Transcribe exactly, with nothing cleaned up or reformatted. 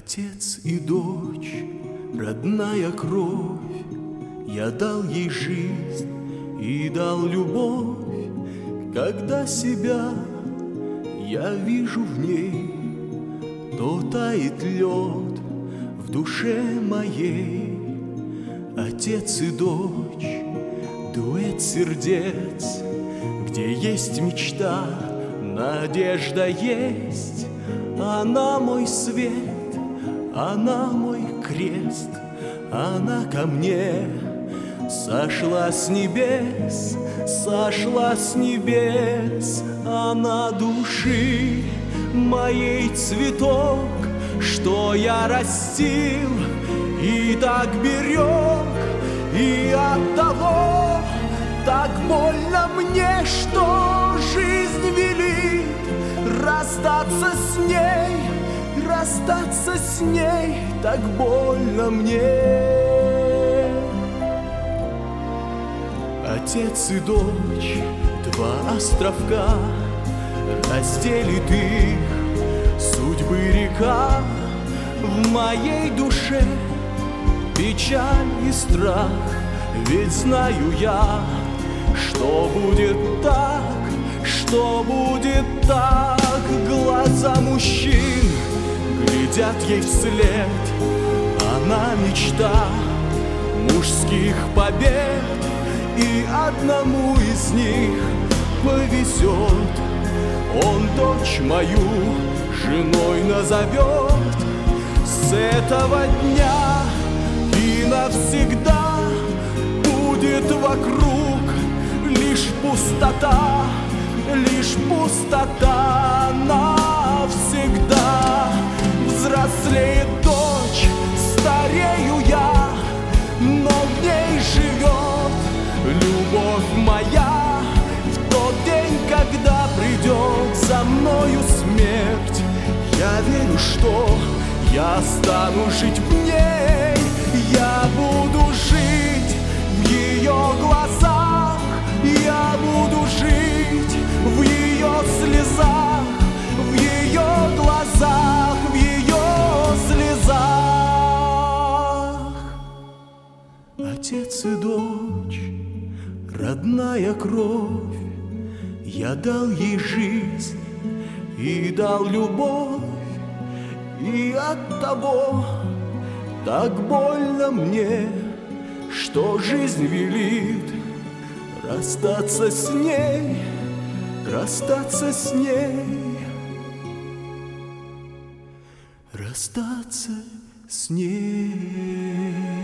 Отец и дочь, родная кровь, я дал ей жизнь и дал любовь. Когда себя я вижу в ней, то тает лед в душе моей. Отец и дочь, дуэт сердец, где есть мечта, надежда есть. Она мой свет, она мой крест, она ко мне сошла с небес, сошла с небес. Она души моей цветок, что я растил и так берег, и оттого так больно мне, что жизнь велит расстаться с ней, расстаться с ней, так больно мне. Отец и дочь, два островка, разделит их судьбы река. В моей душе печаль и страх, ведь знаю я, что будет так, что будет так. Глаза мужчин глядят ей вслед, она мечта мужских побед, и одному из них повезет, он дочь мою женой назовет. С этого дня и навсегда будет вокруг лишь пустота, лишь пустота навсегда. Взрослеет дочь, старею я, но в ней живет любовь моя. В тот день, когда придет за мною смерть, я верю, что я стану жить в ней. Я буду жить в ее глазах, я буду жить в ее слезах, в ее глазах, в ее слезах. Отец и дочь, родная кровь, я дал ей жизнь и дал любовь, и оттого так больно мне, что жизнь велит расстаться с ней, расстаться с ней, расстаться с ней.